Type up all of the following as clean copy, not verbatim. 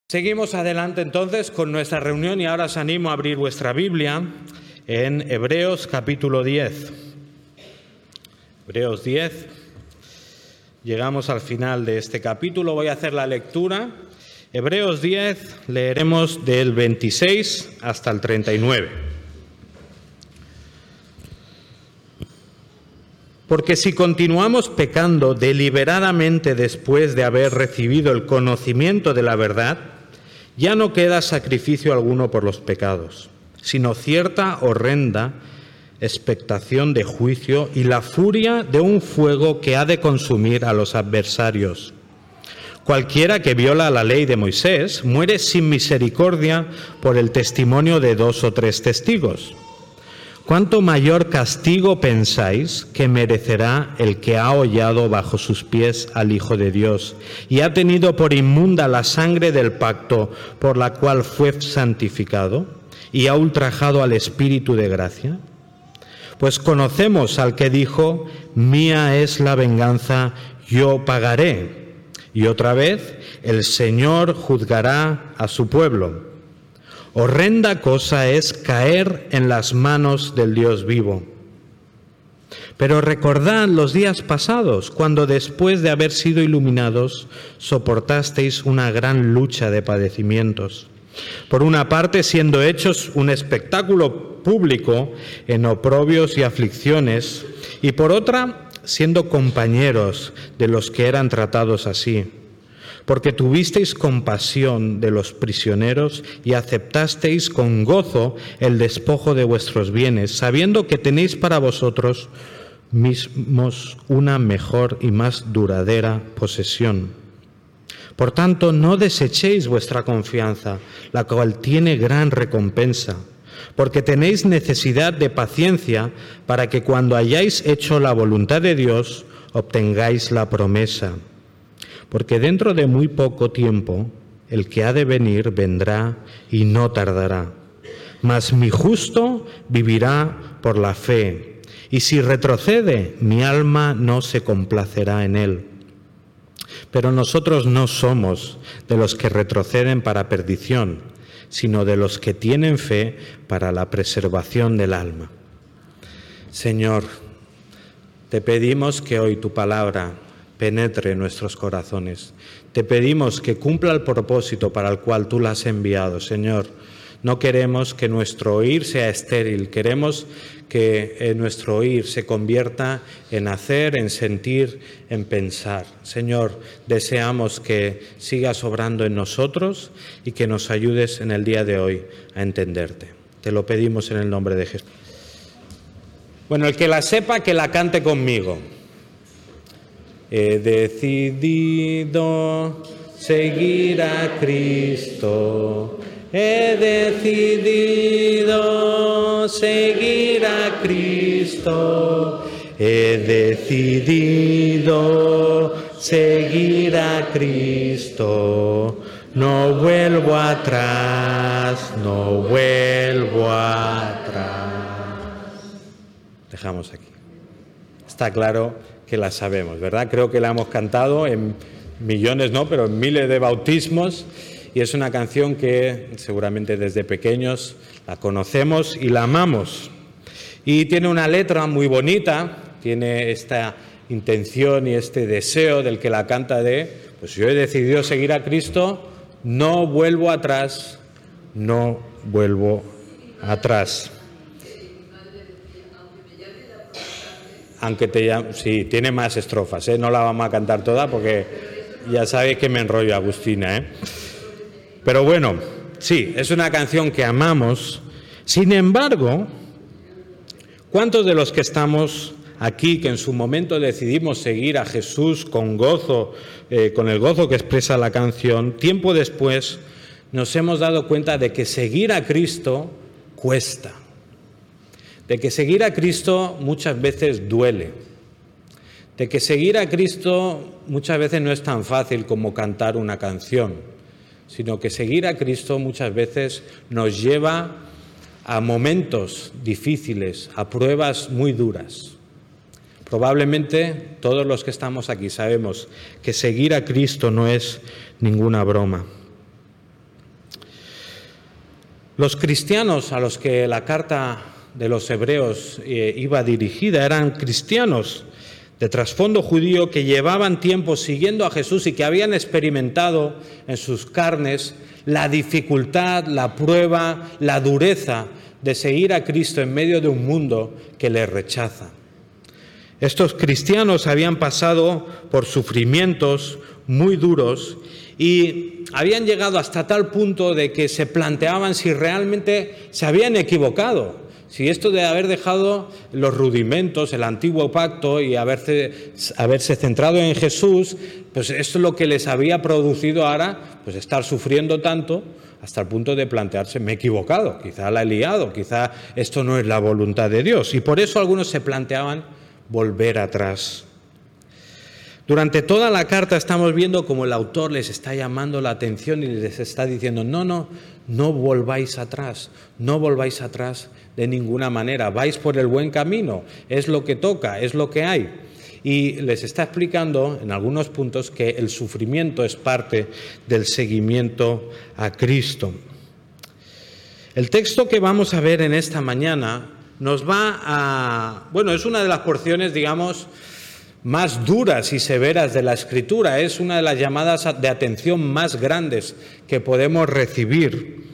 Seguimos adelante entonces con nuestra reunión y ahora os animo a abrir vuestra Biblia en Hebreos capítulo 10. Hebreos 10. Llegamos al final de este capítulo, voy a hacer la lectura. Hebreos 10, leeremos del 26 hasta el 39. Porque si continuamos pecando deliberadamente después de haber recibido el conocimiento de la verdad, ya no queda sacrificio alguno por los pecados, sino cierta horrenda expectación de juicio y la furia de un fuego que ha de consumir a los adversarios. Cualquiera que viola la ley de Moisés muere sin misericordia por el testimonio de 2 o 3 testigos. ¿Cuánto mayor castigo pensáis que merecerá el que ha hollado bajo sus pies al Hijo de Dios y ha tenido por inmunda la sangre del pacto por la cual fue santificado y ha ultrajado al Espíritu de gracia? Pues conocemos al que dijo: mía es la venganza, yo pagaré. Y otra vez, el Señor juzgará a su pueblo. Horrenda cosa es caer en las manos del Dios vivo. Pero recordad los días pasados, cuando después de haber sido iluminados, soportasteis una gran lucha de padecimientos. Por una parte, siendo hechos un espectáculo público en oprobios y aflicciones, y por otra, siendo compañeros de los que eran tratados así. Porque tuvisteis compasión de los prisioneros y aceptasteis con gozo el despojo de vuestros bienes, sabiendo que tenéis para vosotros mismos una mejor y más duradera posesión. Por tanto, no desechéis vuestra confianza, la cual tiene gran recompensa, porque tenéis necesidad de paciencia para que cuando hayáis hecho la voluntad de Dios, obtengáis la promesa. Porque dentro de muy poco tiempo el que ha de venir vendrá y no tardará. Mas mi justo vivirá por la fe, y si retrocede, mi alma no se complacerá en él. Pero nosotros no somos de los que retroceden para perdición, sino de los que tienen fe para la preservación del alma. Señor, te pedimos que hoy tu palabra penetre en nuestros corazones. Te pedimos que cumpla el propósito para el cual tú la has enviado, Señor. No queremos que nuestro oír sea estéril, queremos que nuestro oír se convierta en hacer, en sentir, en pensar. Señor, deseamos que sigas obrando en nosotros y que nos ayudes en el día de hoy a entenderte. Te lo pedimos en el nombre de Jesús. Bueno, el que la sepa, que la cante conmigo. He decidido seguir a Cristo. He decidido seguir a Cristo. He decidido seguir a Cristo. No vuelvo atrás, no vuelvo atrás. Dejamos aquí. Está claro que la sabemos, ¿verdad? Creo que la hemos cantado en millones, no, pero en miles de bautismos, y es una canción que seguramente desde pequeños la conocemos y la amamos. Y tiene una letra muy bonita, tiene esta intención y este deseo del que la canta de, pues yo he decidido seguir a Cristo, no vuelvo atrás, no vuelvo atrás. Aunque te llame, sí, tiene más estrofas, no la vamos a cantar toda porque ya sabéis que me enrollo, Agustina, Pero bueno, sí, es una canción que amamos. Sin embargo, ¿cuántos de los que estamos aquí, que en su momento decidimos seguir a Jesús con gozo, con el gozo que expresa la canción, tiempo después nos hemos dado cuenta de que seguir a Cristo cuesta? De que seguir a Cristo muchas veces duele, de que seguir a Cristo muchas veces no es tan fácil como cantar una canción, sino que seguir a Cristo muchas veces nos lleva a momentos difíciles, a pruebas muy duras. Probablemente todos los que estamos aquí sabemos que seguir a Cristo no es ninguna broma. Los cristianos a los que la carta de los hebreos iba dirigida eran cristianos de trasfondo judío que llevaban tiempo siguiendo a Jesús y que habían experimentado en sus carnes la dificultad, la prueba, la dureza de seguir a Cristo en medio de un mundo que les rechaza. Estos cristianos habían pasado por sufrimientos muy duros y habían llegado hasta tal punto de que se planteaban si realmente se habían equivocado, si esto de haber dejado los rudimentos, el antiguo pacto y haberse centrado en Jesús, pues esto es lo que les había producido ahora, pues estar sufriendo tanto hasta el punto de plantearse, me he equivocado, quizá la he liado, quizá esto no es la voluntad de Dios. Y por eso algunos se planteaban volver atrás. Durante toda la carta estamos viendo cómo el autor les está llamando la atención y les está diciendo, no volváis atrás de ninguna manera, vais por el buen camino, es lo que toca, es lo que hay. Y les está explicando en algunos puntos que el sufrimiento es parte del seguimiento a Cristo. El texto que vamos a ver en esta mañana nos va a... es una de las porciones, digamos, más duras y severas de la Escritura. Es una de las llamadas de atención más grandes que podemos recibir.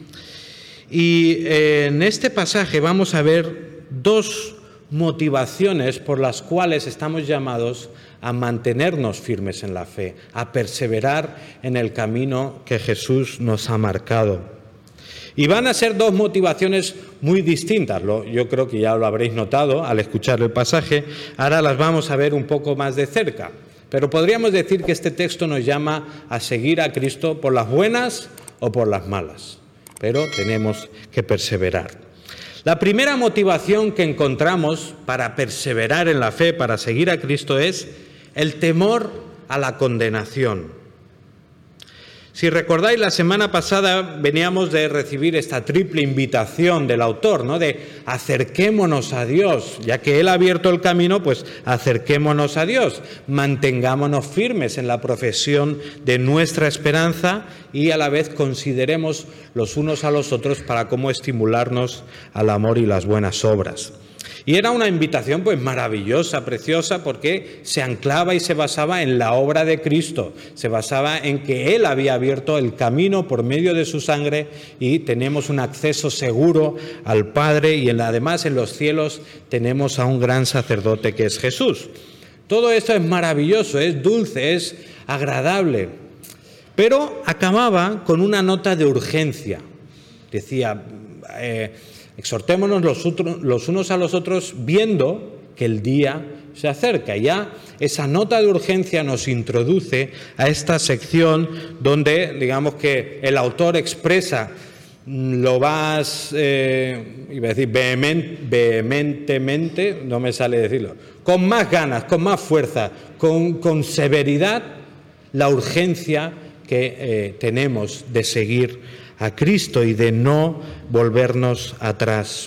Y en este pasaje vamos a ver dos motivaciones por las cuales estamos llamados a mantenernos firmes en la fe, a perseverar en el camino que Jesús nos ha marcado. Y van a ser dos motivaciones muy distintas, yo creo que ya lo habréis notado al escuchar el pasaje, ahora las vamos a ver un poco más de cerca. Pero podríamos decir que este texto nos llama a seguir a Cristo por las buenas o por las malas, pero tenemos que perseverar. La primera motivación que encontramos para perseverar en la fe, para seguir a Cristo, es el temor a la condenación. Si recordáis, la semana pasada veníamos de recibir esta triple invitación del autor, ¿no? De acerquémonos a Dios, ya que Él ha abierto el camino, pues acerquémonos a Dios, mantengámonos firmes en la profesión de nuestra esperanza y a la vez consideremos los unos a los otros para cómo estimularnos al amor y las buenas obras. Y era una invitación pues maravillosa, preciosa, porque se anclaba y se basaba en la obra de Cristo, se basaba en que Él había abierto el camino por medio de su sangre y tenemos un acceso seguro al Padre y además en los cielos tenemos a un gran sacerdote que es Jesús. Todo esto es maravilloso, es dulce, es agradable, pero acababa con una nota de urgencia. Decía... exhortémonos los unos a los otros viendo que el día se acerca. Ya esa nota de urgencia nos introduce a esta sección donde, digamos que el autor expresa lo más, iba a decir vehementemente, no me sale decirlo, con más ganas, con más fuerza, con severidad, la urgencia que tenemos de seguir a Cristo y de no volvernos atrás.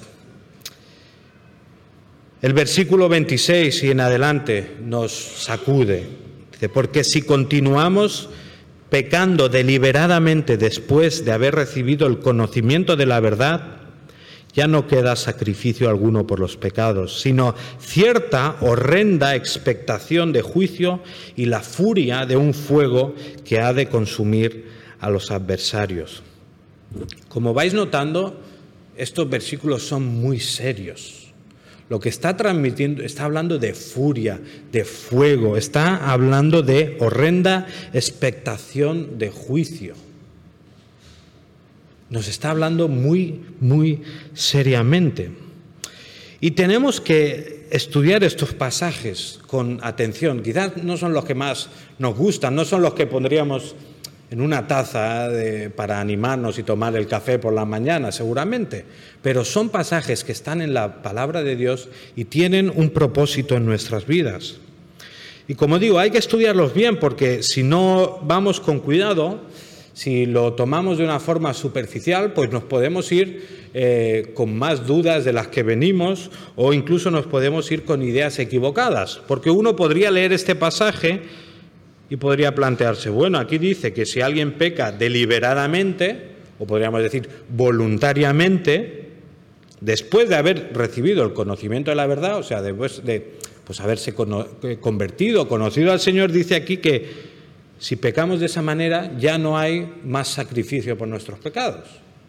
El versículo 26 y en adelante nos sacude. Dice, porque si continuamos pecando deliberadamente después de haber recibido el conocimiento de la verdad, ya no queda sacrificio alguno por los pecados, sino cierta horrenda expectación de juicio y la furia de un fuego que ha de consumir a los adversarios. Como vais notando, estos versículos son muy serios. Lo que está transmitiendo, está hablando de furia, de fuego, está hablando de horrenda expectación de juicio. Nos está hablando muy, muy seriamente. Y tenemos que estudiar estos pasajes con atención. Quizás no son los que más nos gustan, no son los que pondríamos en una taza para animarnos y tomar el café por la mañana, seguramente. Pero son pasajes que están en la palabra de Dios y tienen un propósito en nuestras vidas. Y como digo, hay que estudiarlos bien porque si no vamos con cuidado, si lo tomamos de una forma superficial, pues nos podemos ir con más dudas de las que venimos o incluso nos podemos ir con ideas equivocadas. Porque uno podría leer este pasaje y podría plantearse, bueno, aquí dice que si alguien peca deliberadamente, o podríamos decir voluntariamente, después de haber recibido el conocimiento de la verdad, o sea, después de haberse convertido, conocido al Señor, dice aquí que si pecamos de esa manera ya no hay más sacrificio por nuestros pecados.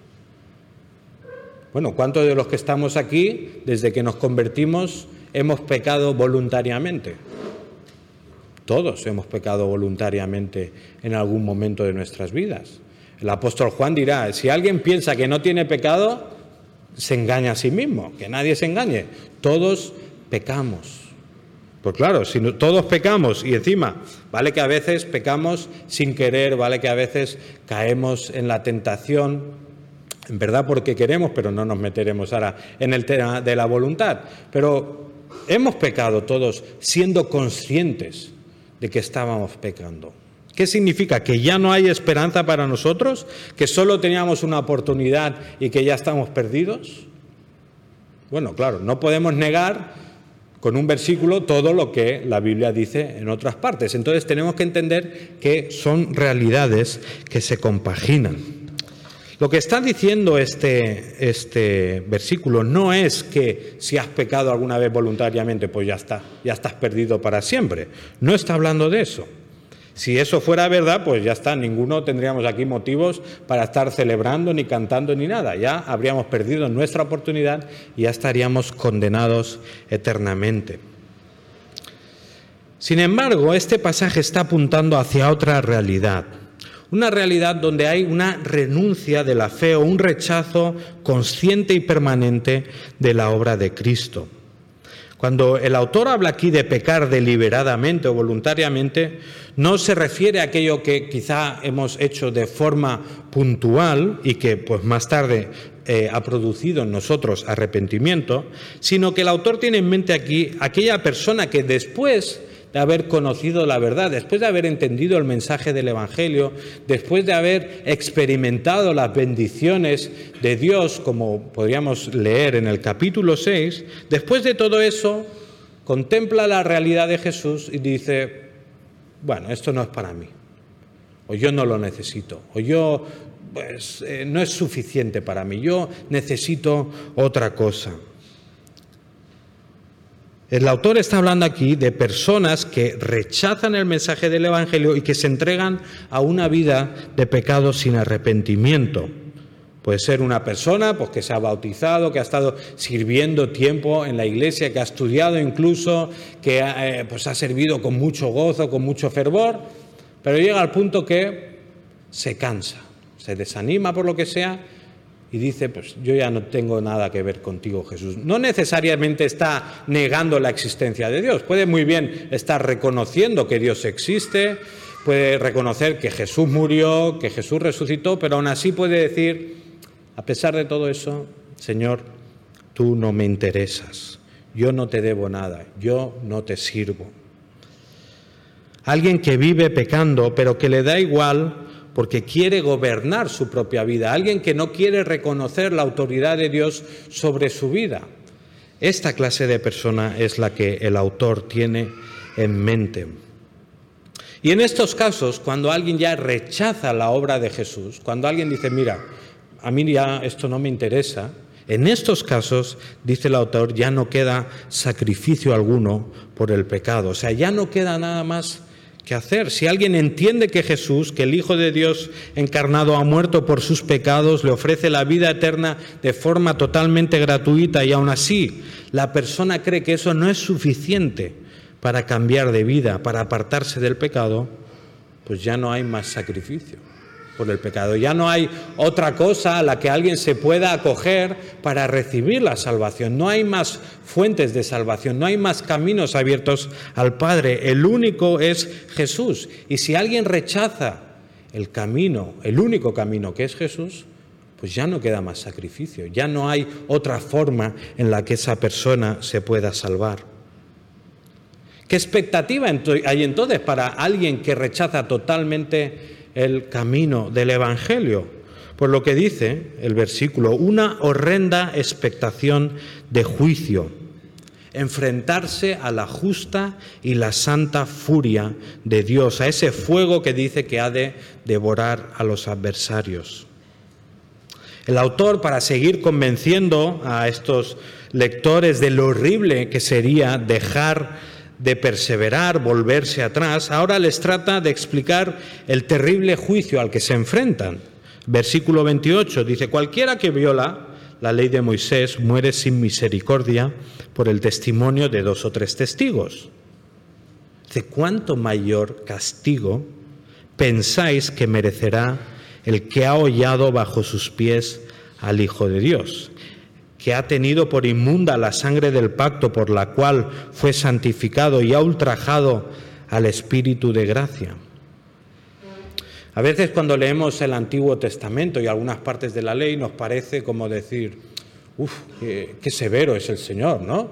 Bueno, ¿cuántos de los que estamos aquí, desde que nos convertimos, hemos pecado voluntariamente? Todos hemos pecado voluntariamente en algún momento de nuestras vidas. El apóstol Juan dirá, si alguien piensa que no tiene pecado, se engaña a sí mismo, que nadie se engañe. Todos pecamos. Pues claro, si todos pecamos y encima, vale que a veces pecamos sin querer, vale que a veces caemos en la tentación, en verdad porque queremos, pero no nos meteremos ahora en el tema de la voluntad. Pero hemos pecado todos siendo conscientes de que estábamos pecando. ¿Qué significa? ¿Que ya no hay esperanza para nosotros? ¿Que solo teníamos una oportunidad y que ya estamos perdidos? Bueno, claro, no podemos negar con un versículo todo lo que la Biblia dice en otras partes. Entonces tenemos que entender que son realidades que se compaginan. Lo que está diciendo este versículo no es que si has pecado alguna vez voluntariamente, pues ya estás perdido para siempre. No está hablando de eso. Si eso fuera verdad, pues ya está, ninguno tendríamos aquí motivos para estar celebrando, ni cantando, ni nada. Ya habríamos perdido nuestra oportunidad y ya estaríamos condenados eternamente. Sin embargo, este pasaje está apuntando hacia otra realidad. Una realidad donde hay una renuncia de la fe o un rechazo consciente y permanente de la obra de Cristo. Cuando el autor habla aquí de pecar deliberadamente o voluntariamente, no se refiere a aquello que quizá hemos hecho de forma puntual y que pues más tarde ha producido en nosotros arrepentimiento, sino que el autor tiene en mente aquí aquella persona que después de haber conocido la verdad, después de haber entendido el mensaje del Evangelio, después de haber experimentado las bendiciones de Dios, como podríamos leer en el capítulo 6, después de todo eso, contempla la realidad de Jesús y dice, bueno, esto no es para mí, o yo no lo necesito, o yo, no es suficiente para mí, yo necesito otra cosa. El autor está hablando aquí de personas que rechazan el mensaje del Evangelio y que se entregan a una vida de pecado sin arrepentimiento. Puede ser una persona pues, que se ha bautizado, que ha estado sirviendo tiempo en la iglesia, que ha estudiado incluso, que ha servido con mucho gozo, con mucho fervor, pero llega al punto que se cansa, se desanima por lo que sea, y dice, pues yo ya no tengo nada que ver contigo, Jesús. No necesariamente está negando la existencia de Dios. Puede muy bien estar reconociendo que Dios existe, puede reconocer que Jesús murió, que Jesús resucitó, pero aún así puede decir, a pesar de todo eso, Señor, tú no me interesas, yo no te debo nada, yo no te sirvo. Alguien que vive pecando, pero que le da igual porque quiere gobernar su propia vida, alguien que no quiere reconocer la autoridad de Dios sobre su vida. Esta clase de persona es la que el autor tiene en mente. Y en estos casos, cuando alguien ya rechaza la obra de Jesús, cuando alguien dice, mira, a mí ya esto no me interesa, en estos casos, dice el autor, ya no queda sacrificio alguno por el pecado, o sea, ya no queda nada más que hacer. Si alguien entiende que Jesús, que el Hijo de Dios encarnado ha muerto por sus pecados, le ofrece la vida eterna de forma totalmente gratuita y aún así la persona cree que eso no es suficiente para cambiar de vida, para apartarse del pecado, pues ya no hay más sacrificio por el pecado. Ya no hay otra cosa a la que alguien se pueda acoger para recibir la salvación. No hay más fuentes de salvación, no hay más caminos abiertos al Padre. El único es Jesús. Y si alguien rechaza el camino, el único camino que es Jesús, pues ya no queda más sacrificio. Ya no hay otra forma en la que esa persona se pueda salvar. ¿Qué expectativa hay entonces para alguien que rechaza totalmente el camino del Evangelio? Por lo que dice el versículo, una horrenda expectación de juicio, enfrentarse a la justa y la santa furia de Dios, a ese fuego que dice que ha de devorar a los adversarios. El autor, para seguir convenciendo a estos lectores de lo horrible que sería dejar de perseverar, volverse atrás, ahora les trata de explicar el terrible juicio al que se enfrentan. Versículo 28 dice: cualquiera que viola la ley de Moisés muere sin misericordia por el testimonio de 2 o 3 testigos. ¿De cuánto mayor castigo pensáis que merecerá el que ha hollado bajo sus pies al Hijo de Dios, que ha tenido por inmunda la sangre del pacto por la cual fue santificado y ha ultrajado al Espíritu de gracia? A veces cuando leemos el Antiguo Testamento y algunas partes de la ley nos parece como decir, qué severo es el Señor, ¿no?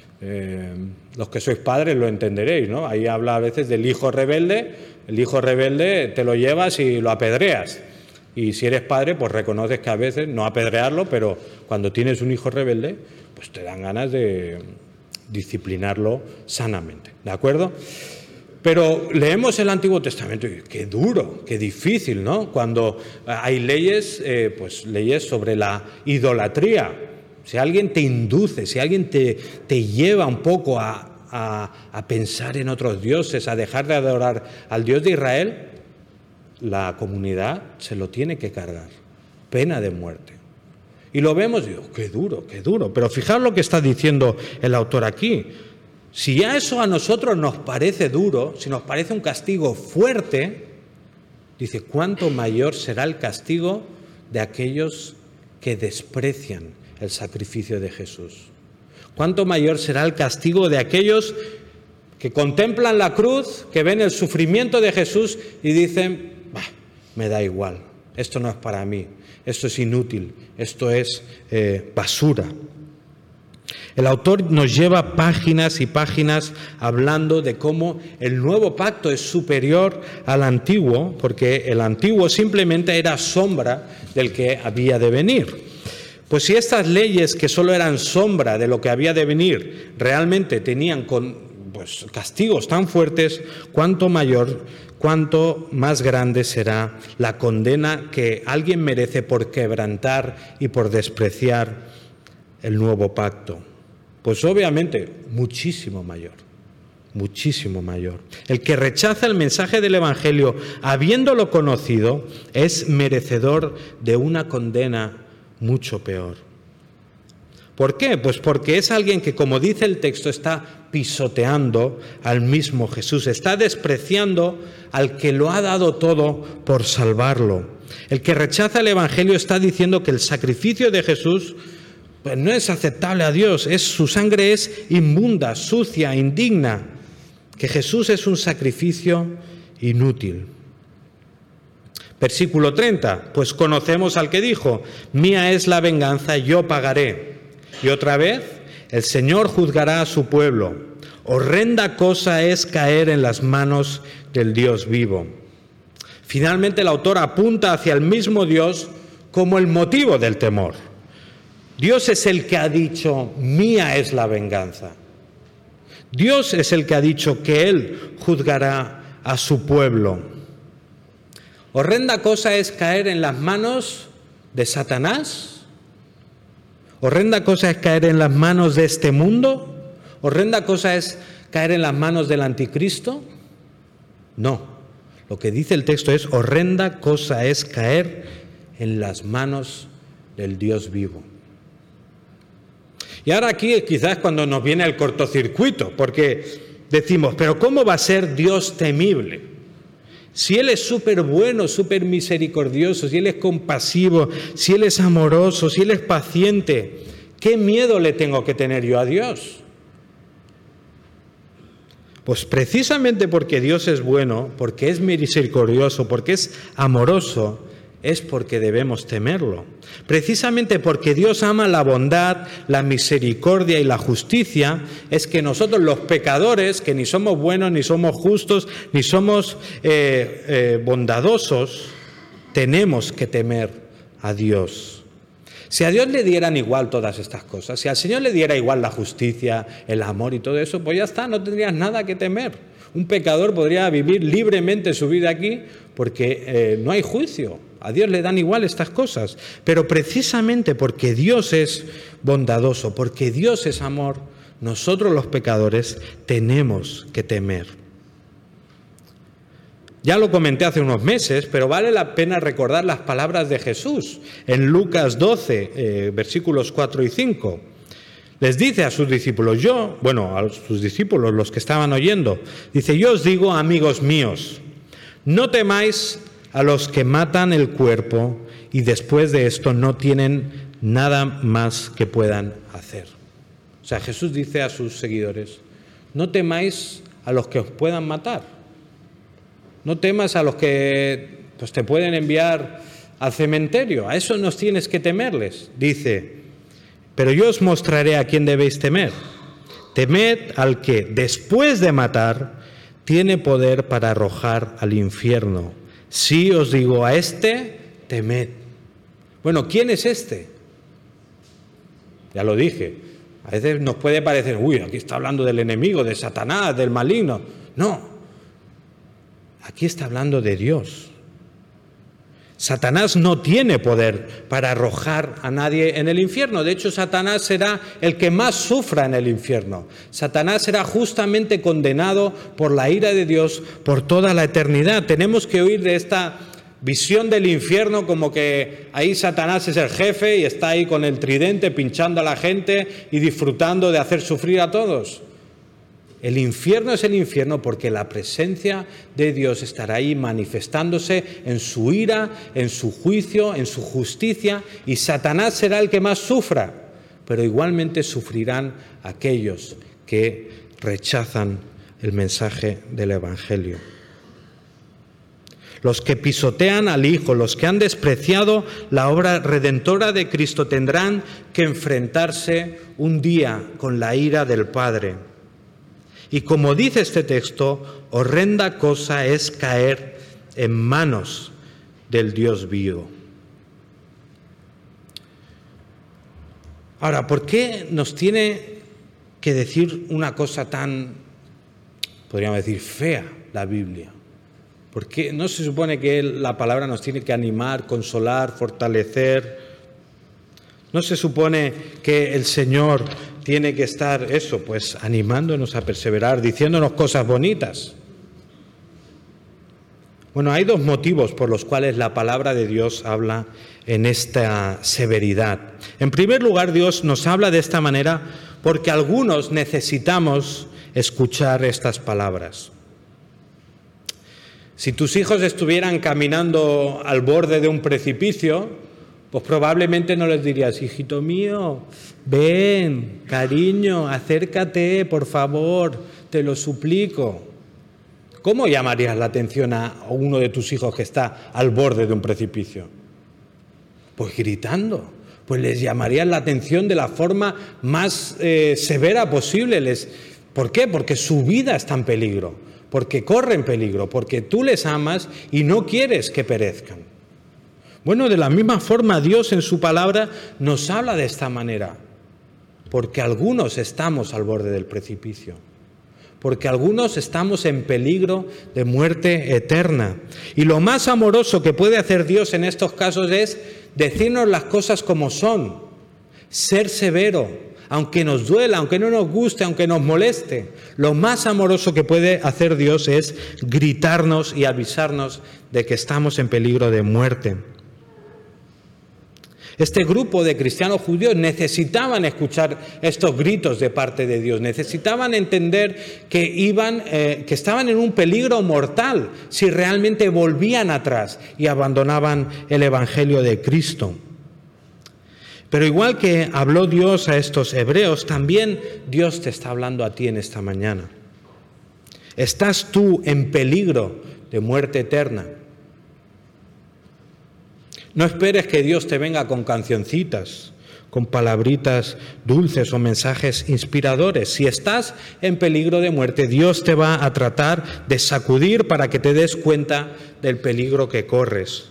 Los que sois padres lo entenderéis, ¿no? Ahí habla a veces del hijo rebelde. El hijo rebelde te lo llevas y lo apedreas. Y si eres padre, pues reconoces que a veces, no apedrearlo, pero cuando tienes un hijo rebelde, pues te dan ganas de disciplinarlo sanamente, ¿de acuerdo? Pero leemos el Antiguo Testamento y qué duro, qué difícil, ¿no? Cuando hay leyes, pues leyes sobre la idolatría. Si alguien te induce, si alguien te lleva un poco a pensar en otros dioses, a dejar de adorar al Dios de Israel, la comunidad se lo tiene que cargar. Pena de muerte. Y lo vemos y digo, qué duro, qué duro. Pero fijaos lo que está diciendo el autor aquí. Si ya eso a nosotros nos parece duro, si nos parece un castigo fuerte, dice, ¿cuánto mayor será el castigo de aquellos que desprecian el sacrificio de Jesús? ¿Cuánto mayor será el castigo de aquellos que contemplan la cruz, que ven el sufrimiento de Jesús y dicen, me da igual, esto no es para mí, esto es inútil, esto es basura? El autor nos lleva páginas y páginas hablando de cómo el nuevo pacto es superior al antiguo, porque el antiguo simplemente era sombra del que había de venir. Pues si estas leyes, que solo eran sombra de lo que había de venir, realmente tenían castigos tan fuertes, cuánto más grande será la condena que alguien merece por quebrantar y por despreciar el nuevo pacto. Pues obviamente muchísimo mayor, muchísimo mayor. El que rechaza el mensaje del Evangelio habiéndolo conocido es merecedor de una condena mucho peor. ¿Por qué? Pues porque es alguien que, como dice el texto, está pisoteando al mismo Jesús, está despreciando al que lo ha dado todo por salvarlo. El que rechaza el Evangelio está diciendo que el sacrificio de Jesús pues no es aceptable a Dios, su sangre es inmunda, sucia, indigna, que Jesús es un sacrificio inútil. Versículo 30, pues conocemos al que dijo, mía es la venganza, yo pagaré. Y otra vez, el Señor juzgará a su pueblo. Horrenda cosa es caer en las manos del Dios vivo. Finalmente el autor apunta hacia el mismo Dios como el motivo del temor. Dios es el que ha dicho, mía es la venganza. Dios es el que ha dicho que Él juzgará a su pueblo. Horrenda cosa es caer en las manos de Satanás. Horrenda cosa es caer en las manos de este mundo. Horrenda cosa es caer en las manos del anticristo. No, lo que dice el texto es, horrenda cosa es caer en las manos del Dios vivo. Y ahora aquí quizás cuando nos viene el cortocircuito, porque decimos, pero ¿cómo va a ser Dios temible? Si Él es súper bueno, súper misericordioso, si Él es compasivo, si Él es amoroso, si Él es paciente, ¿qué miedo le tengo que tener yo a Dios? Pues precisamente porque Dios es bueno, porque es misericordioso, porque es amoroso, es porque debemos temerlo. Precisamente porque Dios ama la bondad, la misericordia y la justicia, es que nosotros los pecadores, que ni somos buenos, ni somos justos, ni somos bondadosos, tenemos que temer a Dios. Si a Dios le dieran igual todas estas cosas, si al Señor le diera igual la justicia, el amor y todo eso, pues ya está, no tendrías nada que temer. Un pecador podría vivir libremente su vida aquí porque no hay juicio. A Dios le dan igual estas cosas. Pero precisamente porque Dios es bondadoso, porque Dios es amor, nosotros los pecadores tenemos que temer. Ya lo comenté hace unos meses, pero vale la pena recordar las palabras de Jesús en Lucas 12, versículos 4 y 5. Les dice a sus discípulos, a sus discípulos, los que estaban oyendo, dice, yo os digo, amigos míos, no temáis a los que matan el cuerpo y después de esto no tienen nada más que puedan hacer. O sea, Jesús dice a sus seguidores, no temáis a los que os puedan matar. No temas a los que te pueden enviar al cementerio. A eso nos tienes que temerles. Dice, pero yo os mostraré a quién debéis temer. Temed al que, después de matar, tiene poder para arrojar al infierno. Sí os digo, a este temed. Bueno, ¿quién es este? Ya lo dije. A veces nos puede parecer, aquí está hablando del enemigo, de Satanás, del maligno. No. Aquí está hablando de Dios. Satanás no tiene poder para arrojar a nadie en el infierno. De hecho, Satanás será el que más sufra en el infierno. Satanás será justamente condenado por la ira de Dios por toda la eternidad. Tenemos que huir de esta visión del infierno como que ahí Satanás es el jefe y está ahí con el tridente pinchando a la gente y disfrutando de hacer sufrir a todos. El infierno es el infierno porque la presencia de Dios estará ahí manifestándose en su ira, en su juicio, en su justicia, y Satanás será el que más sufra, pero igualmente sufrirán aquellos que rechazan el mensaje del Evangelio. Los que pisotean al Hijo, los que han despreciado la obra redentora de Cristo tendrán que enfrentarse un día con la ira del Padre. Y como dice este texto, horrenda cosa es caer en manos del Dios vivo. Ahora, ¿por qué nos tiene que decir una cosa tan, podríamos decir, fea la Biblia? ¿Por qué no se supone que la palabra nos tiene que animar, consolar, fortalecer? ¿No se supone que el Señor tiene que estar animándonos a perseverar, diciéndonos cosas bonitas? Bueno, hay dos motivos por los cuales la palabra de Dios habla en esta severidad. En primer lugar, Dios nos habla de esta manera porque algunos necesitamos escuchar estas palabras. Si tus hijos estuvieran caminando al borde de un precipicio, pues probablemente no les dirías, hijito mío, ven, cariño, acércate, por favor, te lo suplico. ¿Cómo llamarías la atención a uno de tus hijos que está al borde de un precipicio? Pues gritando, pues les llamarías la atención de la forma más severa posible. ¿Por qué? Porque su vida está en peligro, porque corren peligro, porque tú les amas y no quieres que perezcan. Bueno, de la misma forma Dios en su palabra nos habla de esta manera, porque algunos estamos al borde del precipicio, porque algunos estamos en peligro de muerte eterna. Y lo más amoroso que puede hacer Dios en estos casos es decirnos las cosas como son, ser severo, aunque nos duela, aunque no nos guste, aunque nos moleste. Lo más amoroso que puede hacer Dios es gritarnos y avisarnos de que estamos en peligro de muerte. Este grupo de cristianos judíos necesitaban escuchar estos gritos de parte de Dios, necesitaban entender que estaban en un peligro mortal si realmente volvían atrás y abandonaban el Evangelio de Cristo. Pero igual que habló Dios a estos hebreos, también Dios te está hablando a ti en esta mañana. ¿Estás tú en peligro de muerte eterna? No esperes que Dios te venga con cancioncitas, con palabritas dulces o mensajes inspiradores. Si estás en peligro de muerte, Dios te va a tratar de sacudir para que te des cuenta del peligro que corres.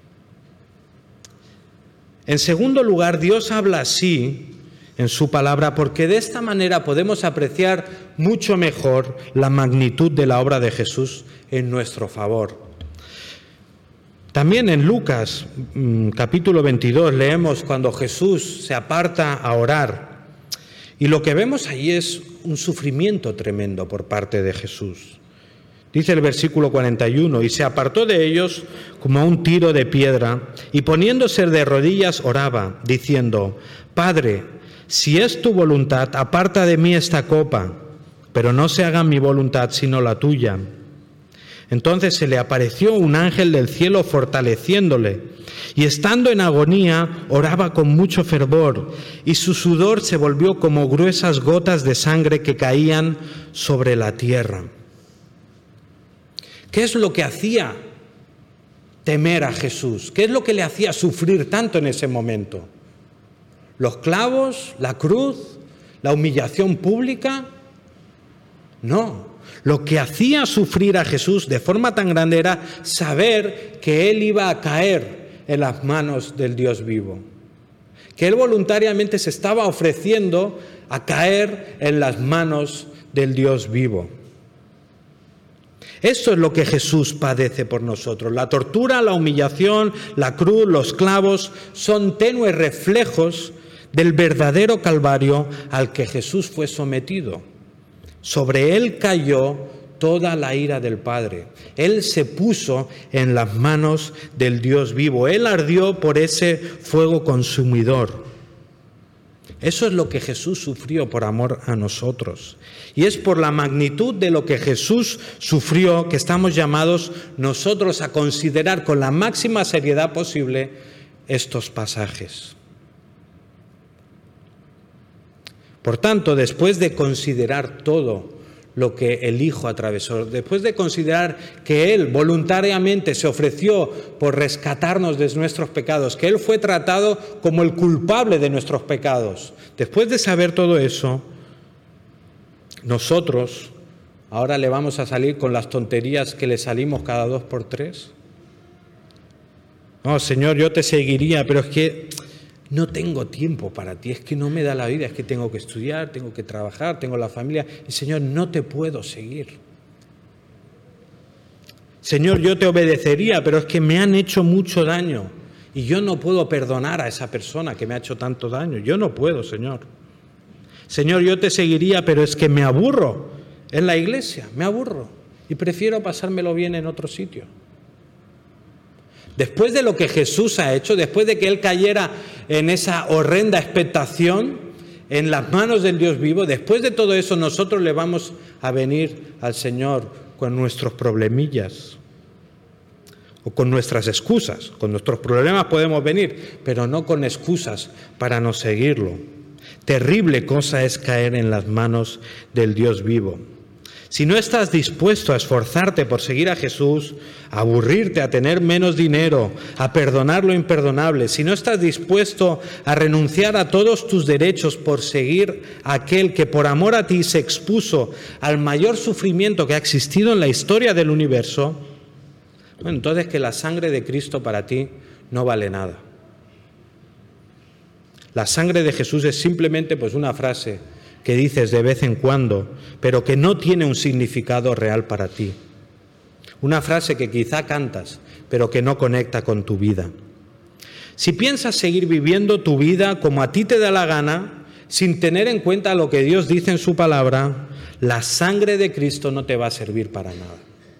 En segundo lugar, Dios habla así en su palabra porque de esta manera podemos apreciar mucho mejor la magnitud de la obra de Jesús en nuestro favor. También en Lucas, capítulo 22, leemos cuando Jesús se aparta a orar. Y lo que vemos allí es un sufrimiento tremendo por parte de Jesús. Dice el versículo 41, y se apartó de ellos como a un tiro de piedra, y poniéndose de rodillas oraba, diciendo: Padre, si es tu voluntad, aparta de mí esta copa, pero no se haga mi voluntad sino la tuya. Entonces se le apareció un ángel del cielo fortaleciéndole, y estando en agonía oraba con mucho fervor, y su sudor se volvió como gruesas gotas de sangre que caían sobre la tierra. ¿Qué es lo que hacía temer a Jesús? ¿Qué es lo que le hacía sufrir tanto en ese momento? ¿Los clavos? ¿La cruz? ¿La humillación pública? No. Lo que hacía sufrir a Jesús de forma tan grande era saber que él iba a caer en las manos del Dios vivo. Que él voluntariamente se estaba ofreciendo a caer en las manos del Dios vivo. Eso es lo que Jesús padece por nosotros. La tortura, la humillación, la cruz, los clavos son tenues reflejos del verdadero Calvario al que Jesús fue sometido. Sobre él cayó toda la ira del Padre. Él se puso en las manos del Dios vivo. Él ardió por ese fuego consumidor. Eso es lo que Jesús sufrió por amor a nosotros. Y es por la magnitud de lo que Jesús sufrió que estamos llamados nosotros a considerar con la máxima seriedad posible estos pasajes. Por tanto, después de considerar todo lo que el Hijo atravesó, después de considerar que Él voluntariamente se ofreció por rescatarnos de nuestros pecados, que Él fue tratado como el culpable de nuestros pecados, después de saber todo eso, nosotros ahora le vamos a salir con las tonterías que le salimos cada 2 por 3. No, Señor, yo te seguiría, pero es que no tengo tiempo para ti, es que no me da la vida, es que tengo que estudiar, tengo que trabajar, tengo la familia. Y Señor, no te puedo seguir. Señor, yo te obedecería, pero es que me han hecho mucho daño y yo no puedo perdonar a esa persona que me ha hecho tanto daño. Yo no puedo, Señor. Señor, yo te seguiría, pero es que me aburro en la iglesia, me aburro y prefiero pasármelo bien en otro sitio. Después de lo que Jesús ha hecho, después de que Él cayera en esa horrenda expectación en las manos del Dios vivo, después de todo eso nosotros le vamos a venir al Señor con nuestros problemillas o con nuestras excusas. Con nuestros problemas podemos venir, pero no con excusas para no seguirlo. Terrible cosa es caer en las manos del Dios vivo. Si no estás dispuesto a esforzarte por seguir a Jesús, a aburrirte, a tener menos dinero, a perdonar lo imperdonable, si no estás dispuesto a renunciar a todos tus derechos por seguir a aquel que por amor a ti se expuso al mayor sufrimiento que ha existido en la historia del universo, bueno, entonces que la sangre de Cristo para ti no vale nada. La sangre de Jesús es simplemente pues una frase que dices de vez en cuando, pero que no tiene un significado real para ti. Una frase que quizá cantas, pero que no conecta con tu vida. Si piensas seguir viviendo tu vida como a ti te da la gana, sin tener en cuenta lo que Dios dice en su palabra, la sangre de Cristo no te va a servir para nada.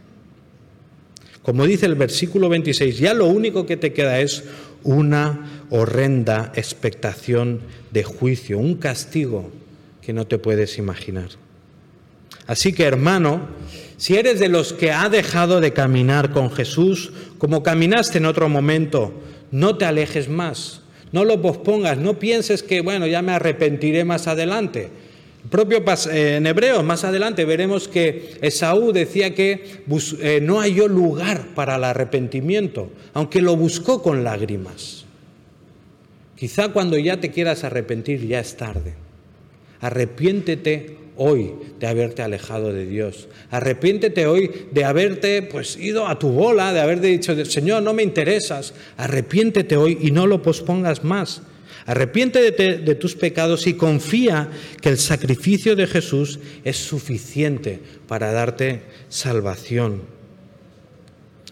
Como dice el versículo 26, ya lo único que te queda es una horrenda expectación de juicio, un castigo que no te puedes imaginar. Así que, hermano, si eres de los que ha dejado de caminar con Jesús como caminaste en otro momento, no te alejes más, no lo pospongas, no pienses que, bueno, ya me arrepentiré más adelante. En Hebreos, más adelante, veremos que Esaú decía que no halló lugar para el arrepentimiento, aunque lo buscó con lágrimas. Quizá cuando ya te quieras arrepentir ya es tarde. Arrepiéntete hoy de haberte alejado de Dios. Arrepiéntete hoy de haberte ido a tu bola, de haberte dicho, Señor, no me interesas. Arrepiéntete hoy y no lo pospongas más. Arrepiéntete de tus pecados y confía que el sacrificio de Jesús es suficiente para darte salvación.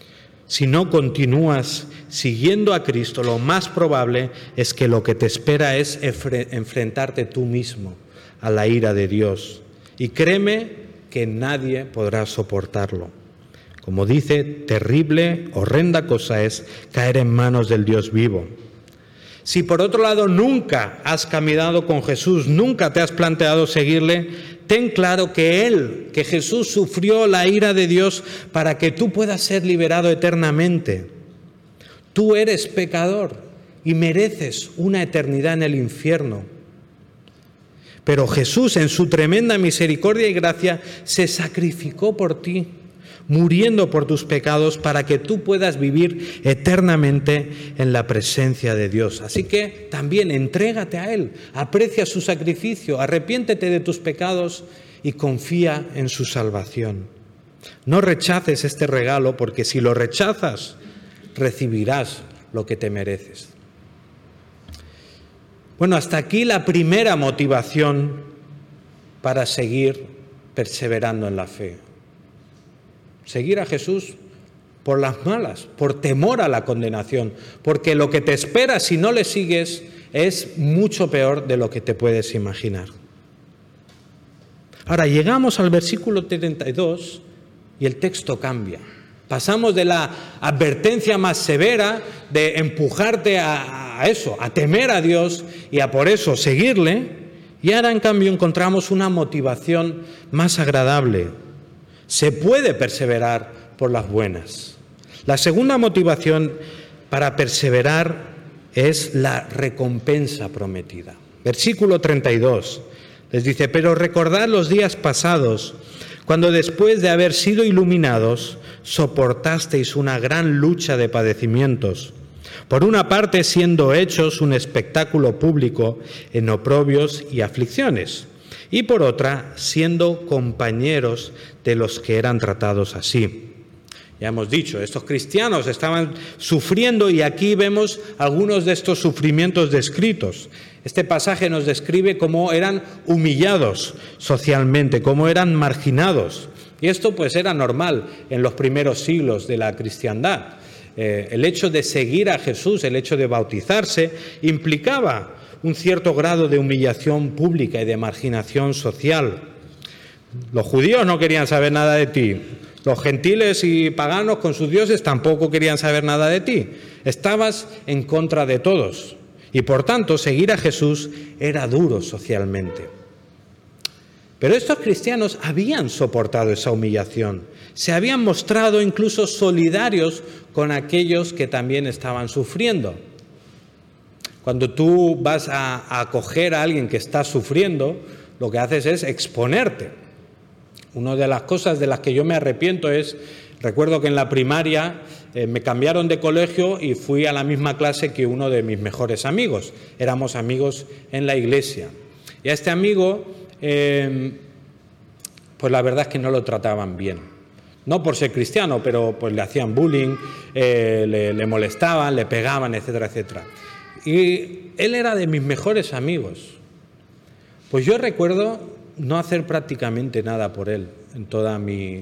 Si no continúas siguiendo a Cristo, lo más probable es que lo que te espera es enfrentarte tú mismo a la ira de Dios. Y créeme que nadie podrá soportarlo. Como dice, terrible, horrenda cosa es caer en manos del Dios vivo. Si por otro lado nunca has caminado con Jesús, nunca te has planteado seguirle, ten claro que Jesús sufrió la ira de Dios para que tú puedas ser liberado eternamente. Tú eres pecador y mereces una eternidad en el infierno. Pero Jesús, en su tremenda misericordia y gracia, se sacrificó por ti, muriendo por tus pecados para que tú puedas vivir eternamente en la presencia de Dios. Así que también entrégate a Él, aprecia su sacrificio, arrepiéntete de tus pecados y confía en su salvación. No rechaces este regalo, porque si lo rechazas, recibirás lo que te mereces. Bueno, hasta aquí la primera motivación para seguir perseverando en la fe. Seguir a Jesús por las malas, por temor a la condenación, porque lo que te espera si no le sigues es mucho peor de lo que te puedes imaginar. Ahora llegamos al versículo 32 y el texto cambia. Pasamos de la advertencia más severa de empujarte a eso, a temer a Dios y a por eso seguirle, y ahora en cambio encontramos una motivación más agradable. Se puede perseverar por las buenas. La segunda motivación para perseverar es la recompensa prometida. Versículo 32 les dice: pero recordad los días pasados, cuando después de haber sido iluminados, soportasteis una gran lucha de padecimientos, por una parte siendo hechos un espectáculo público en oprobios y aflicciones, y por otra siendo compañeros de los que eran tratados así. Ya hemos dicho, estos cristianos estaban sufriendo y aquí vemos algunos de estos sufrimientos descritos. Este pasaje nos describe cómo eran humillados socialmente, cómo eran marginados. Y esto pues era normal en los primeros siglos de la cristiandad. El hecho de seguir a Jesús, el hecho de bautizarse, implicaba un cierto grado de humillación pública y de marginación social. Los judíos no querían saber nada de ti. Los gentiles y paganos con sus dioses tampoco querían saber nada de ti. Estabas en contra de todos. Y por tanto, seguir a Jesús era duro socialmente. Pero estos cristianos habían soportado esa humillación. Se habían mostrado incluso solidarios con aquellos que también estaban sufriendo. Cuando tú vas a acoger a alguien que está sufriendo, lo que haces es exponerte. Una de las cosas de las que yo me arrepiento es, recuerdo que en la primaria me cambiaron de colegio y fui a la misma clase que uno de mis mejores amigos. Éramos amigos en la iglesia. Y a este amigo, pues la verdad es que no lo trataban bien. No por ser cristiano, pero pues le hacían bullying, le molestaban, le pegaban, etcétera, etcétera. Y él era de mis mejores amigos. Pues yo recuerdo no hacer prácticamente nada por él en todos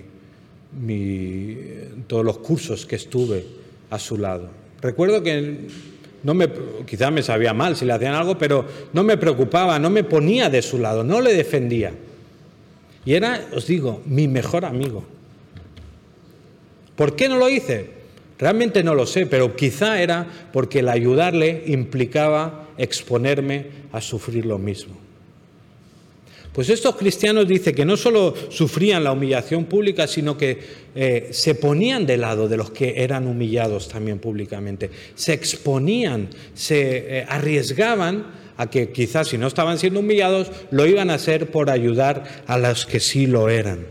los cursos que estuve a su lado. Recuerdo que quizás me sabía mal si le hacían algo, pero no me preocupaba, no me ponía de su lado, no le defendía. Y era, os digo, mi mejor amigo. ¿Por qué no lo hice? Realmente no lo sé, pero quizá era porque el ayudarle implicaba exponerme a sufrir lo mismo. Pues estos cristianos dicen que no solo sufrían la humillación pública, sino que se ponían de lado de los que eran humillados también públicamente. Se exponían, se arriesgaban a que quizás si no estaban siendo humillados, lo iban a hacer por ayudar a los que sí lo eran.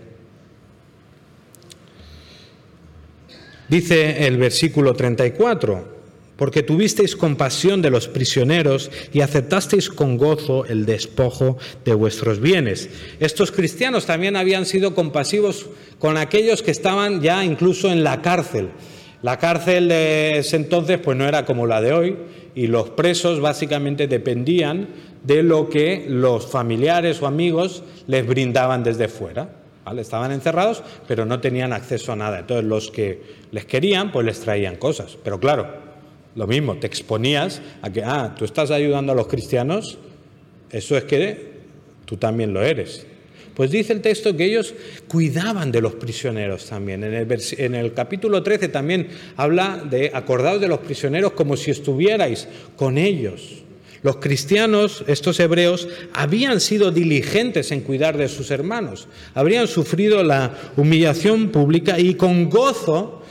Dice el versículo 34, porque tuvisteis compasión de los prisioneros y aceptasteis con gozo el despojo de vuestros bienes. Estos cristianos también habían sido compasivos con aquellos que estaban ya incluso en la cárcel. La cárcel de ese entonces pues no era como la de hoy y los presos básicamente dependían de lo que los familiares o amigos les brindaban desde fuera. ¿vale? Estaban encerrados, pero no tenían acceso a nada. Entonces los que les querían, pues les traían cosas. Pero claro, lo mismo, te exponías a que, tú estás ayudando a los cristianos, eso es que tú también lo eres. Pues dice el texto que ellos cuidaban de los prisioneros también. En el capítulo 13 también habla de acordaos de los prisioneros como si estuvierais con ellos. Los cristianos, estos hebreos, habían sido diligentes en cuidar de sus hermanos, habrían sufrido la humillación pública y con gozo,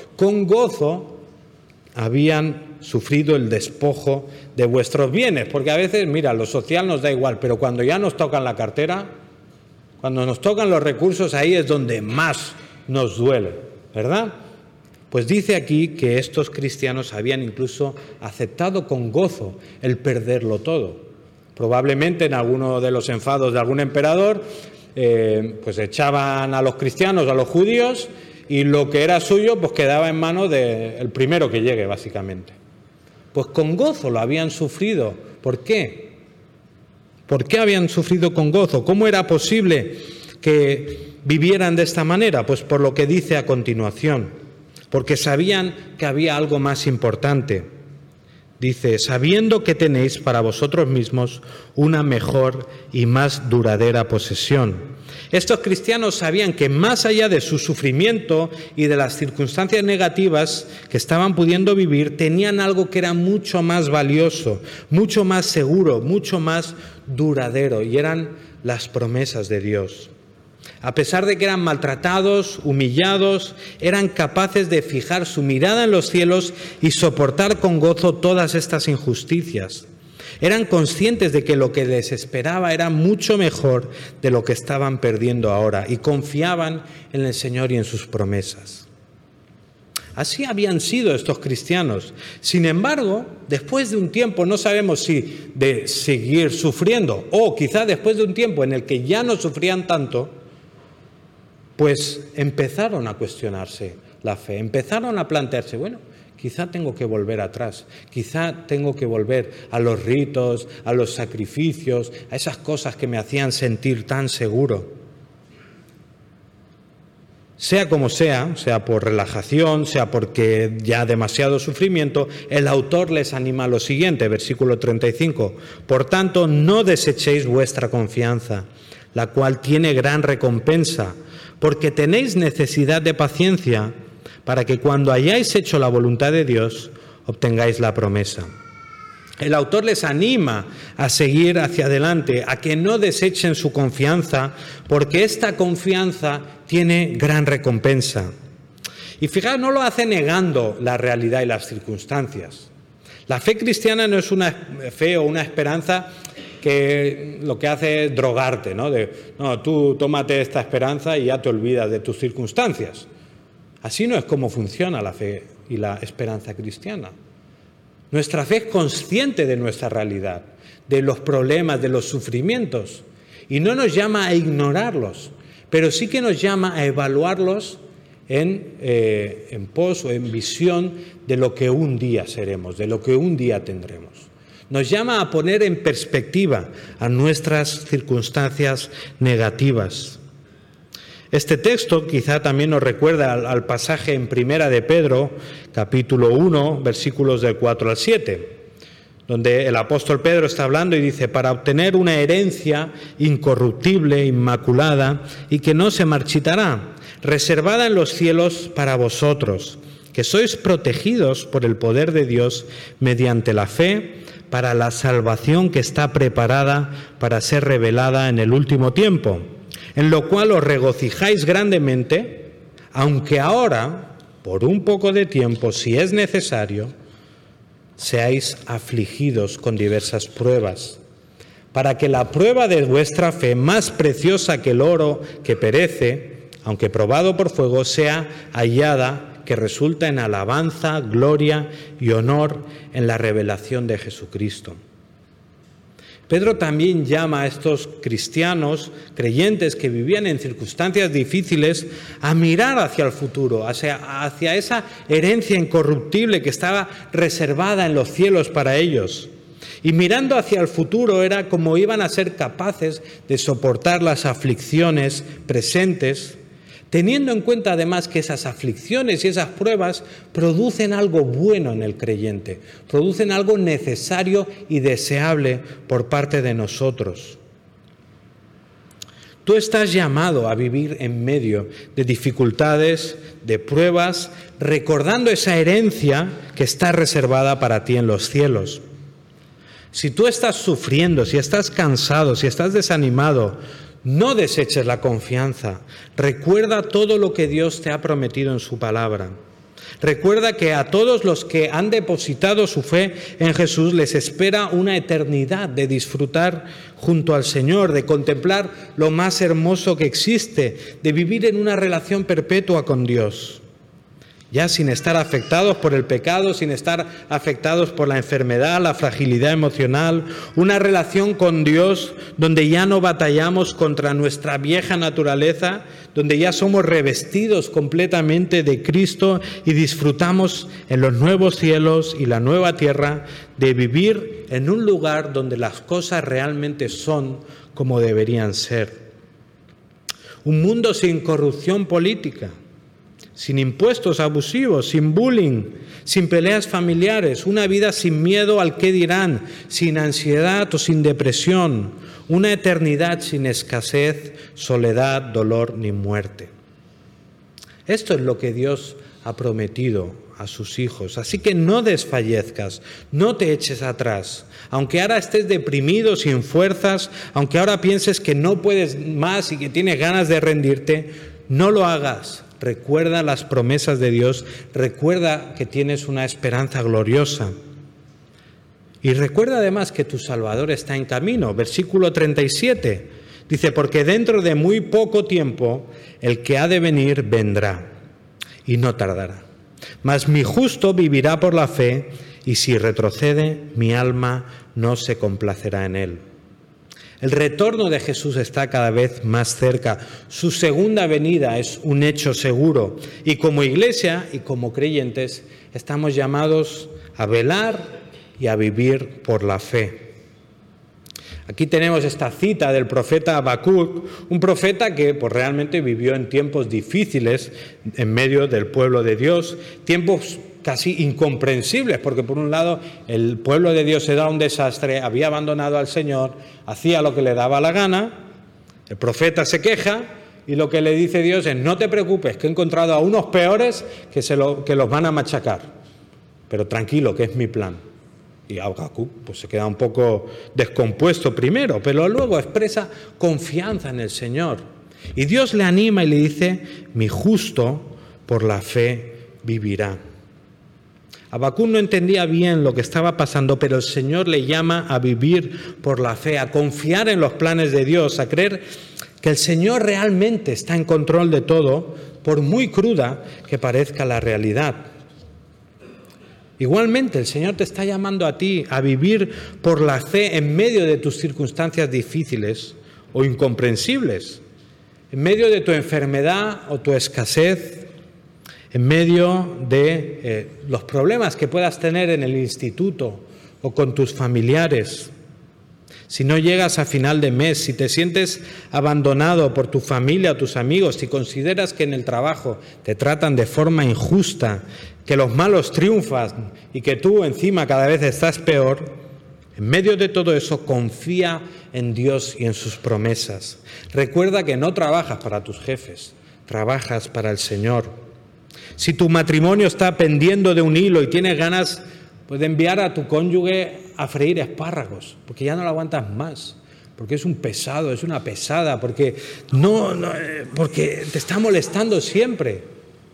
habían sufrido el despojo de vuestros bienes. Porque a veces, mira, lo social nos da igual, pero cuando ya nos tocan la cartera, cuando nos tocan los recursos, ahí es donde más nos duele, ¿verdad? Pues dice aquí que estos cristianos habían incluso aceptado con gozo el perderlo todo. Probablemente en alguno de los enfados de algún emperador, pues echaban a los cristianos, a los judíos, y lo que era suyo pues quedaba en manos del primero que llegue, básicamente. Pues con gozo lo habían sufrido. ¿Por qué? ¿Por qué habían sufrido con gozo? ¿Cómo era posible que vivieran de esta manera? Pues por lo que dice a continuación. Porque sabían que había algo más importante. Dice, sabiendo que tenéis para vosotros mismos una mejor y más duradera posesión. Estos cristianos sabían que más allá de su sufrimiento y de las circunstancias negativas que estaban pudiendo vivir, tenían algo que era mucho más valioso, mucho más seguro, mucho más duradero, y eran las promesas de Dios. A pesar de que eran maltratados, humillados, eran capaces de fijar su mirada en los cielos y soportar con gozo todas estas injusticias. Eran conscientes de que lo que les esperaba era mucho mejor de lo que estaban perdiendo ahora y confiaban en el Señor y en sus promesas. Así habían sido estos cristianos. Sin embargo, después de un tiempo, no sabemos si de seguir sufriendo o quizá después de un tiempo en el que ya no sufrían tanto, pues empezaron a cuestionarse la fe, empezaron a plantearse, bueno, quizá tengo que volver atrás, quizá tengo que volver a los ritos, a los sacrificios, a esas cosas que me hacían sentir tan seguro. Sea como sea por relajación, sea porque ya demasiado sufrimiento, el autor les anima a lo siguiente, versículo 35. Por tanto, no desechéis vuestra confianza, la cual tiene gran recompensa, porque tenéis necesidad de paciencia, para que cuando hayáis hecho la voluntad de Dios, obtengáis la promesa. El autor les anima a seguir hacia adelante, a que no desechen su confianza, porque esta confianza tiene gran recompensa. Y fijaos, no lo hace negando la realidad y las circunstancias. La fe cristiana no es una fe o una esperanza que lo que hace es drogarte, ¿no? No, tú tómate esta esperanza y ya te olvidas de tus circunstancias. Así no es como funciona la fe y la esperanza cristiana. Nuestra fe es consciente de nuestra realidad, de los problemas, de los sufrimientos, y no nos llama a ignorarlos, pero sí que nos llama a evaluarlos en pos o en visión de lo que un día seremos, de lo que un día tendremos. Nos llama a poner en perspectiva a nuestras circunstancias negativas. Este texto quizá también nos recuerda al pasaje en Primera de Pedro, capítulo 1, versículos del 4 al 7, donde el apóstol Pedro está hablando y dice, para obtener una herencia incorruptible, inmaculada y que no se marchitará, reservada en los cielos para vosotros, que sois protegidos por el poder de Dios mediante la fe para la salvación que está preparada para ser revelada en el último tiempo, en lo cual os regocijáis grandemente, aunque ahora, por un poco de tiempo, si es necesario, seáis afligidos con diversas pruebas, para que la prueba de vuestra fe, más preciosa que el oro que perece, aunque probado por fuego, sea hallada, que resulta en alabanza, gloria y honor en la revelación de Jesucristo. Pedro también llama a estos cristianos, creyentes que vivían en circunstancias difíciles, a mirar hacia el futuro, hacia esa herencia incorruptible que estaba reservada en los cielos para ellos. Y mirando hacia el futuro era como iban a ser capaces de soportar las aflicciones presentes teniendo en cuenta además que esas aflicciones y esas pruebas producen algo bueno en el creyente, producen algo necesario y deseable por parte de nosotros. Tú estás llamado a vivir en medio de dificultades, de pruebas, recordando esa herencia que está reservada para ti en los cielos. Si tú estás sufriendo, si estás cansado, si estás desanimado, no deseches la confianza. Recuerda todo lo que Dios te ha prometido en su palabra. Recuerda que a todos los que han depositado su fe en Jesús les espera una eternidad de disfrutar junto al Señor, de contemplar lo más hermoso que existe, de vivir en una relación perpetua con Dios. Ya sin estar afectados por el pecado, sin estar afectados por la enfermedad, la fragilidad emocional, una relación con Dios donde ya no batallamos contra nuestra vieja naturaleza, donde ya somos revestidos completamente de Cristo y disfrutamos en los nuevos cielos y la nueva tierra de vivir en un lugar donde las cosas realmente son como deberían ser. Un mundo sin corrupción política, sin impuestos abusivos, sin bullying, sin peleas familiares, una vida sin miedo al qué dirán, sin ansiedad o sin depresión, una eternidad sin escasez, soledad, dolor ni muerte. Esto es lo que Dios ha prometido a sus hijos. Así que no desfallezcas, no te eches atrás. Aunque ahora estés deprimido, sin fuerzas, aunque ahora pienses que no puedes más y que tienes ganas de rendirte, no lo hagas. Recuerda las promesas de Dios, recuerda que tienes una esperanza gloriosa. Y recuerda además que tu Salvador está en camino. Versículo 37 dice, porque dentro de muy poco tiempo el que ha de venir vendrá y no tardará. Mas mi justo vivirá por la fe y si retrocede, mi alma no se complacerá en él. El retorno de Jesús está cada vez más cerca. Su segunda venida es un hecho seguro. Y como iglesia y como creyentes estamos llamados a velar y a vivir por la fe. Aquí tenemos esta cita del profeta Habacuc, un profeta que realmente vivió en tiempos difíciles en medio del pueblo de Dios, tiempos casi incomprensibles, porque por un lado el pueblo de Dios era un desastre, había abandonado al Señor, hacía lo que le daba la gana, el profeta se queja y lo que le dice Dios es, no te preocupes, que he encontrado a unos peores que los van a machacar, pero tranquilo, que es mi plan. Y Habacuc se queda un poco descompuesto primero, pero luego expresa confianza en el Señor. Y Dios le anima y le dice, mi justo por la fe vivirá. Habacuc no entendía bien lo que estaba pasando, pero el Señor le llama a vivir por la fe, a confiar en los planes de Dios, a creer que el Señor realmente está en control de todo, por muy cruda que parezca la realidad. Igualmente, el Señor te está llamando a ti a vivir por la fe en medio de tus circunstancias difíciles o incomprensibles, en medio de tu enfermedad o tu escasez, en medio de los problemas que puedas tener en el instituto o con tus familiares. Si no llegas a final de mes, si te sientes abandonado por tu familia o tus amigos, si consideras que en el trabajo te tratan de forma injusta, que los malos triunfan y que tú encima cada vez estás peor, en medio de todo eso confía en Dios y en sus promesas. Recuerda que no trabajas para tus jefes, trabajas para el Señor. Si tu matrimonio está pendiendo de un hilo y tienes ganas de enviar a tu cónyuge a freír espárragos, porque ya no lo aguantas más, porque es un pesado, es una pesada, porque porque te está molestando siempre.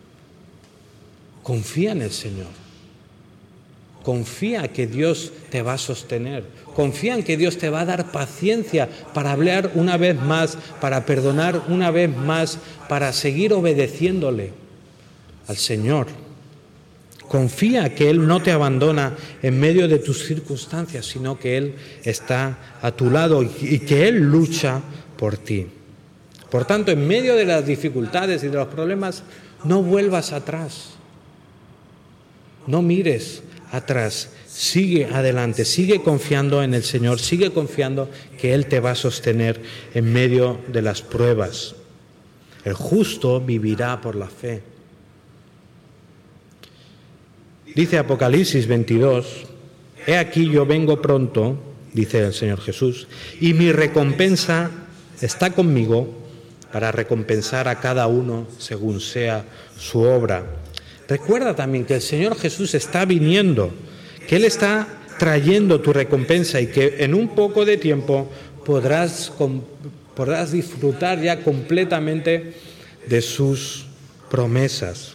Confía en el Señor. Confía que Dios te va a sostener. Confía en que Dios te va a dar paciencia para hablar una vez más, para perdonar una vez más, para seguir obedeciéndole al Señor. Confía que Él no te abandona en medio de tus circunstancias, sino que Él está a tu lado y que Él lucha por ti. Por tanto, en medio de las dificultades y de los problemas, no vuelvas atrás. No mires atrás, sigue adelante, sigue confiando en el Señor, sigue confiando que Él te va a sostener en medio de las pruebas. El justo vivirá por la fe. Dice Apocalipsis 22, he aquí yo vengo pronto, dice el Señor Jesús, y mi recompensa está conmigo para recompensar a cada uno según sea su obra. Recuerda también que el Señor Jesús está viniendo, que Él está trayendo tu recompensa y que en un poco de tiempo podrás disfrutar ya completamente de sus promesas.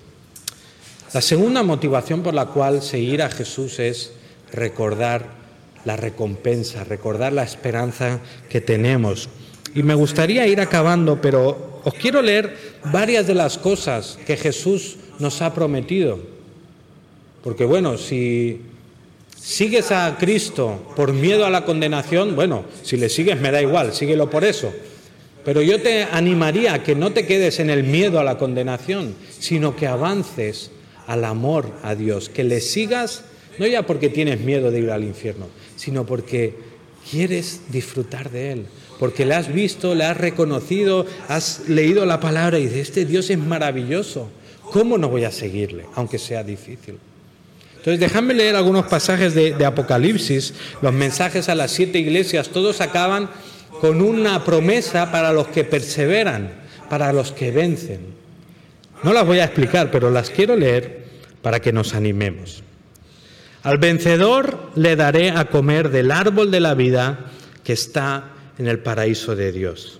La segunda motivación por la cual seguir a Jesús es recordar la recompensa, recordar la esperanza que tenemos. Y me gustaría ir acabando, pero os quiero leer varias de las cosas que Jesús nos ha prometido. Porque bueno, si sigues a Cristo por miedo a la condenación, bueno, si le sigues me da igual, síguelo por eso. Pero yo te animaría a que no te quedes en el miedo a la condenación, sino que avances al amor a Dios, que le sigas, no ya porque tienes miedo de ir al infierno, sino porque quieres disfrutar de Él, porque le has visto, le has reconocido, has leído la palabra y dices, este Dios es maravilloso, ¿cómo no voy a seguirle, aunque sea difícil? Entonces, déjame leer algunos pasajes de Apocalipsis, los mensajes a las 7 iglesias, todos acaban con una promesa para los que perseveran, para los que vencen. No las voy a explicar, pero las quiero leer para que nos animemos. Al vencedor le daré a comer del árbol de la vida que está en el paraíso de Dios.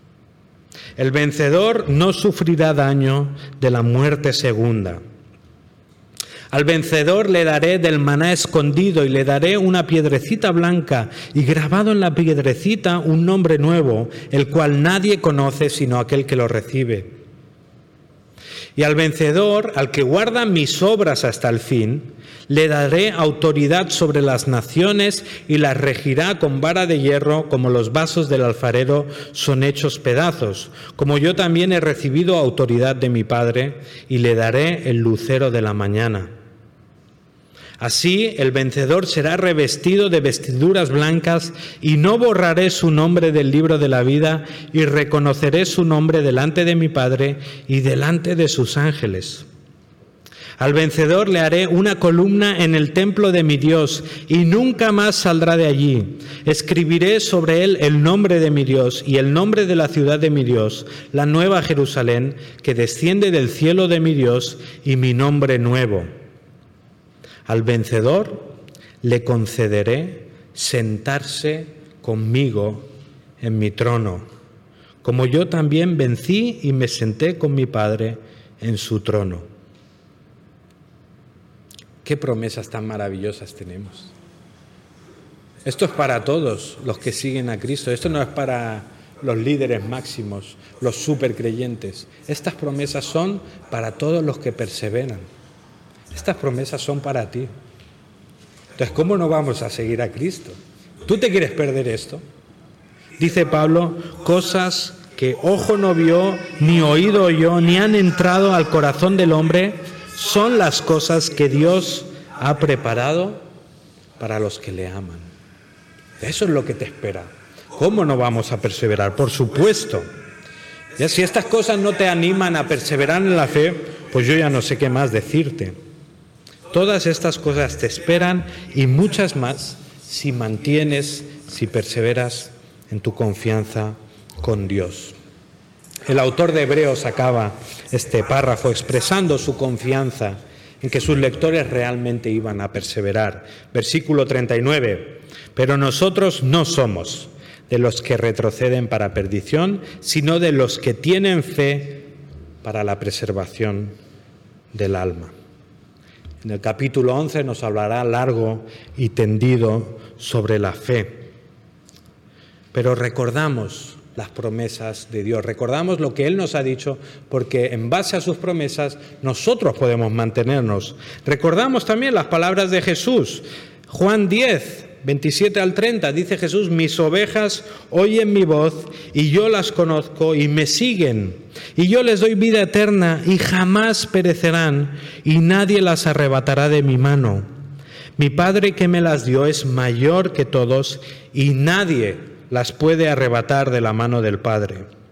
El vencedor no sufrirá daño de la muerte segunda. Al vencedor le daré del maná escondido y le daré una piedrecita blanca y grabado en la piedrecita un nombre nuevo, el cual nadie conoce sino aquel que lo recibe. Y al vencedor, al que guarda mis obras hasta el fin, le daré autoridad sobre las naciones y las regirá con vara de hierro, como los vasos del alfarero son hechos pedazos, como yo también he recibido autoridad de mi Padre, y le daré el lucero de la mañana. Así el vencedor será revestido de vestiduras blancas y no borraré su nombre del libro de la vida y reconoceré su nombre delante de mi Padre y delante de sus ángeles. Al vencedor le haré una columna en el templo de mi Dios y nunca más saldrá de allí. Escribiré sobre él el nombre de mi Dios y el nombre de la ciudad de mi Dios, la nueva Jerusalén, que desciende del cielo de mi Dios, y mi nombre nuevo. Al vencedor le concederé sentarse conmigo en mi trono, como yo también vencí y me senté con mi Padre en su trono. Qué promesas tan maravillosas tenemos. Esto es para todos los que siguen a Cristo. Esto no es para los líderes máximos, los supercreyentes. Estas promesas son para todos los que perseveran. Estas promesas son para ti. Entonces, ¿cómo no vamos a seguir a Cristo? ¿Tú te quieres perder esto? Dice Pablo, cosas que ojo no vio, ni oído oyó, ni han entrado al corazón del hombre, son las cosas que Dios ha preparado para los que le aman. Eso es lo que te espera. ¿Cómo no vamos a perseverar? Por supuesto. Ya, si estas cosas no te animan a perseverar en la fe, pues yo ya no sé qué más decirte. Todas estas cosas te esperan y muchas más si mantienes, si perseveras en tu confianza con Dios. El autor de Hebreos acaba este párrafo expresando su confianza en que sus lectores realmente iban a perseverar. Versículo 39. Pero nosotros no somos de los que retroceden para perdición, sino de los que tienen fe para la preservación del alma. En el capítulo 11 nos hablará largo y tendido sobre la fe. Pero recordamos las promesas de Dios, recordamos lo que Él nos ha dicho, porque en base a sus promesas nosotros podemos mantenernos. Recordamos también las palabras de Jesús. Juan 10, 27 al 30, dice Jesús, mis ovejas oyen mi voz y yo las conozco y me siguen. Y yo les doy vida eterna y jamás perecerán y nadie las arrebatará de mi mano. Mi Padre que me las dio es mayor que todos y nadie las puede arrebatar de la mano del Padre.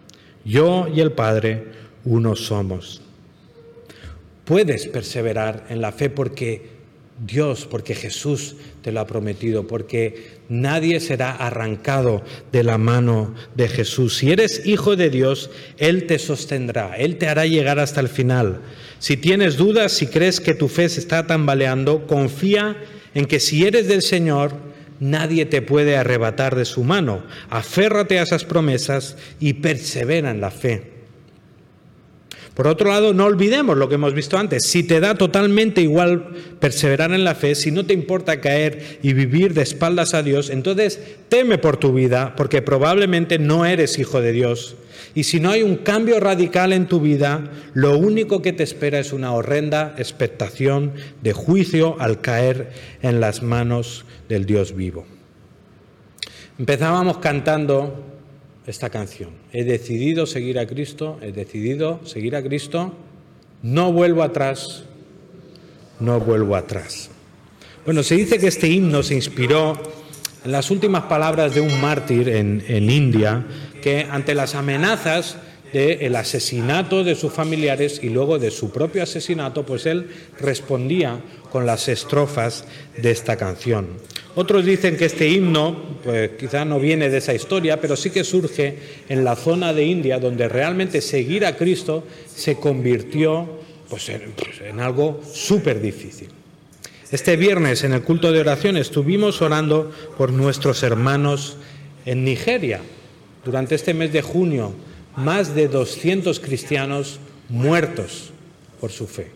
Yo y el Padre uno somos. Puedes perseverar en la fe porque Jesús te lo ha prometido, porque nadie será arrancado de la mano de Jesús. Si eres hijo de Dios, Él te sostendrá, Él te hará llegar hasta el final. Si tienes dudas, si crees que tu fe se está tambaleando, confía en que si eres del Señor, nadie te puede arrebatar de su mano. Aférrate a esas promesas y persevera en la fe. Por otro lado, no olvidemos lo que hemos visto antes. Si te da totalmente igual perseverar en la fe, si no te importa caer y vivir de espaldas a Dios, entonces teme por tu vida, porque probablemente no eres hijo de Dios. Y si no hay un cambio radical en tu vida, lo único que te espera es una horrenda expectación de juicio al caer en las manos del Dios vivo. Empezábamos cantando esta canción: he decidido seguir a Cristo, he decidido seguir a Cristo, no vuelvo atrás, no vuelvo atrás. Bueno, se dice que este himno se inspiró en las últimas palabras de un mártir en India, que ante las amenazas del asesinato de sus familiares y luego de su propio asesinato, pues él respondía con las estrofas de esta canción. Otros dicen que este himno, pues quizá no viene de esa historia, pero sí que surge en la zona de India, donde realmente seguir a Cristo se convirtió en algo súper difícil. Este viernes en el culto de oración estuvimos orando por nuestros hermanos en Nigeria. Durante este mes de junio, más de 200 cristianos muertos por su fe.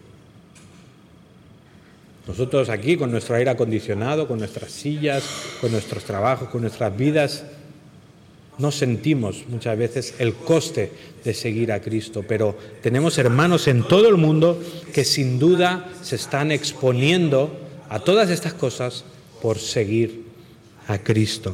Nosotros aquí, con nuestro aire acondicionado, con nuestras sillas, con nuestros trabajos, con nuestras vidas, no sentimos muchas veces el coste de seguir a Cristo, pero tenemos hermanos en todo el mundo que sin duda se están exponiendo a todas estas cosas por seguir a Cristo.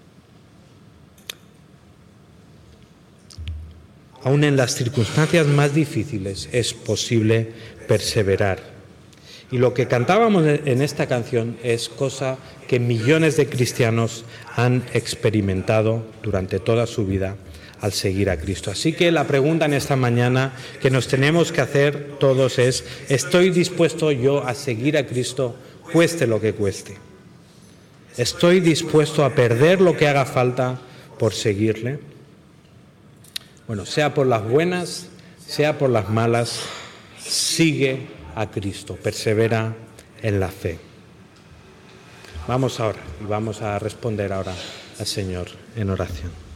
Aún en las circunstancias más difíciles es posible perseverar. Y lo que cantábamos en esta canción es cosa que millones de cristianos han experimentado durante toda su vida al seguir a Cristo. Así que la pregunta en esta mañana que nos tenemos que hacer todos es: ¿estoy dispuesto yo a seguir a Cristo, cueste lo que cueste? ¿Estoy dispuesto a perder lo que haga falta por seguirle? Bueno, sea por las buenas, sea por las malas, sigue a Cristo, persevera en la fe. Vamos ahora y vamos a responder ahora al Señor en oración.